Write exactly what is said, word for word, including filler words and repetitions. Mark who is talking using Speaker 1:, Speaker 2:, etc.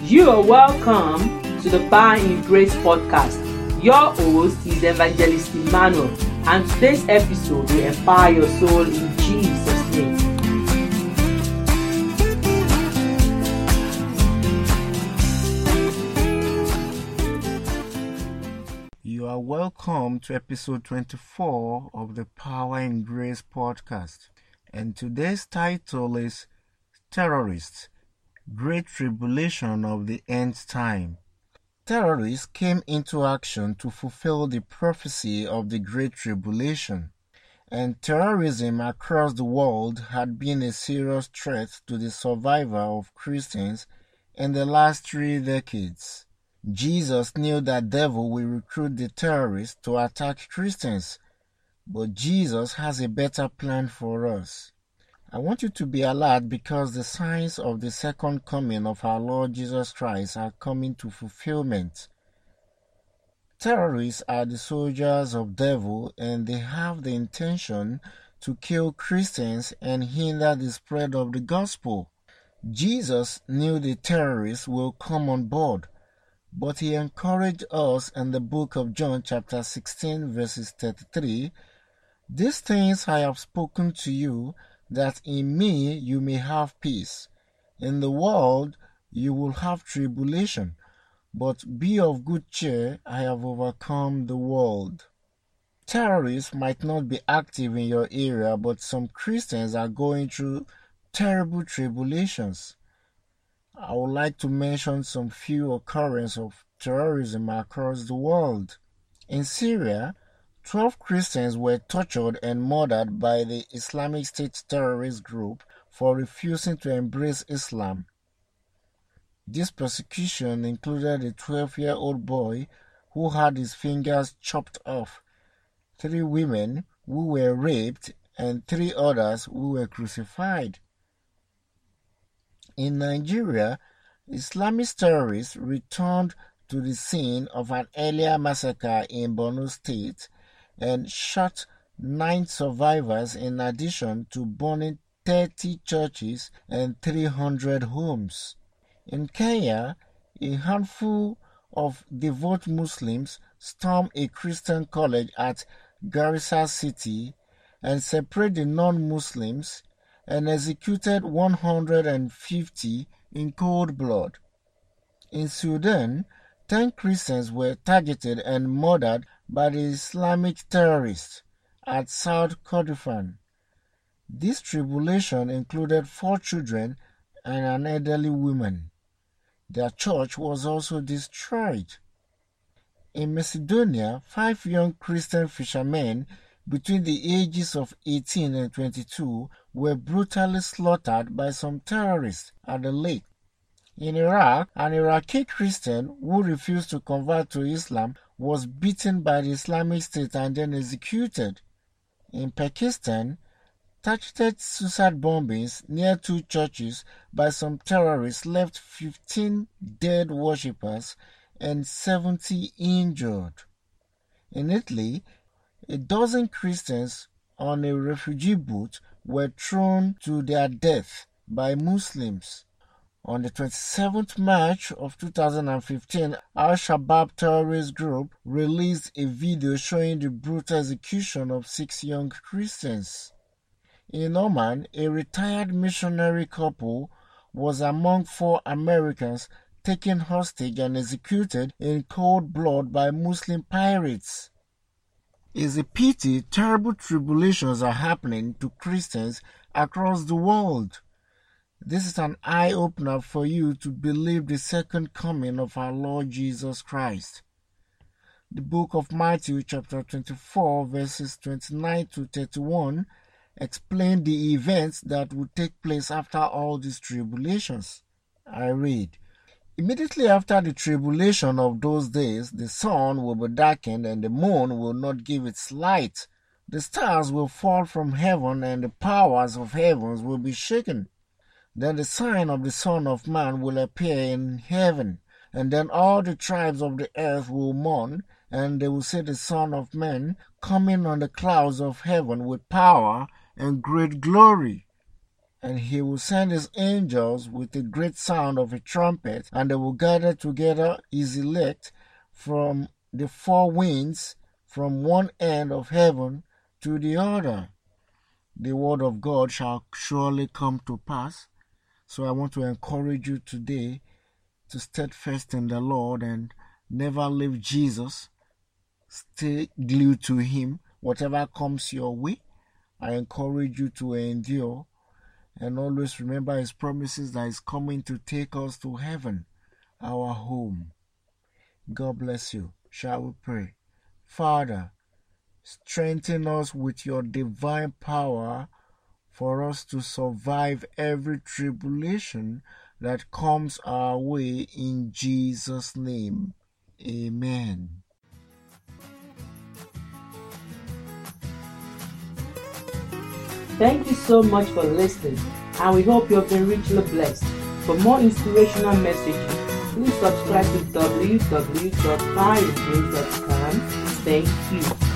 Speaker 1: You are welcome to the Power in Grace podcast. Your host is Evangelist Emmanuel, and today's episode will empower your soul in Jesus' name.
Speaker 2: You are welcome to episode twenty-four of the Power in Grace podcast. And today's title is Terrorists, Great Tribulation of the End Time. Terrorists came into action to fulfill the prophecy of the Great Tribulation, and terrorism across the world had been a serious threat to the survival of Christians in the last three decades. Jesus knew that the devil will recruit the terrorists to attack Christians, but Jesus has a better plan for us. I want you to be alert because the signs of the second coming of our Lord Jesus Christ are coming to fulfillment. Terrorists are the soldiers of the devil, and they have the intention to kill Christians and hinder the spread of the gospel. Jesus knew the terrorists will come on board, but he encouraged us in the book of John chapter sixteen verses thirty-three, "These things I have spoken to you, that in me you may have peace. In the world you will have tribulation, but be of good cheer, I have overcome the world." Terrorists might not be active in your area, but some Christians are going through terrible tribulations. I would like to mention some few occurrences of terrorism across the world. In Syria, twelve Christians were tortured and murdered by the Islamic State terrorist group for refusing to embrace Islam. This persecution included a twelve-year-old boy who had his fingers chopped off, three women who were raped, and three others who were crucified. In Nigeria, Islamist terrorists returned to the scene of an earlier massacre in Borno State and shot nine survivors in addition to burning thirty churches and three hundred homes. In Kenya, a handful of devout Muslims stormed a Christian college at Garissa City and separated the non-Muslims and executed one hundred fifty in cold blood. In Sudan, ten Christians were targeted and murdered by the Islamic terrorists at South Kordofan. This tribulation included four children and an elderly woman. Their church was also destroyed. In Macedonia, five young Christian fishermen between the ages of eighteen and twenty-two were brutally slaughtered by some terrorists at the lake. In Iraq, an Iraqi Christian who refused to convert to Islam was beaten by the Islamic State and then executed. In Pakistan, targeted suicide bombings near two churches by some terrorists left fifteen dead worshippers and seventy injured. In Italy, a dozen Christians on a refugee boat were thrown to their death by Muslims. On the twenty-seventh of March of two thousand fifteen, Al-Shabaab terrorist group released a video showing the brutal execution of six young Christians. In Oman, a retired missionary couple was among four Americans taken hostage and executed in cold blood by Muslim pirates. It's a pity terrible tribulations are happening to Christians across the world. This is an eye-opener for you to believe the second coming of our Lord Jesus Christ. The book of Matthew chapter twenty-four verses twenty-nine to thirty-one explain the events that will take place after all these tribulations. I read, "Immediately after the tribulation of those days, the sun will be darkened and the moon will not give its light. The stars will fall from heaven and the powers of heavens will be shaken. Then the sign of the Son of Man will appear in heaven, and then all the tribes of the earth will mourn, and they will see the Son of Man coming on the clouds of heaven with power and great glory." And he will send his angels with a great sound of a trumpet, and they will gather together his elect from the four winds, from one end of heaven to the other. The word of God shall surely come to pass. So I want to encourage you today to steadfast in the Lord and never leave Jesus. Stay glued to him. Whatever comes your way, I encourage you to endure. And always remember his promises that he's coming to take us to heaven, our home. God bless you. Shall we pray? Father, strengthen us with your divine power for us to survive every tribulation that comes our way in Jesus' name. Amen.
Speaker 1: Thank you so much for listening, and we hope you have been richly blessed. For more inspirational messages, please subscribe to w w w dot fire grace dot com. Thank you.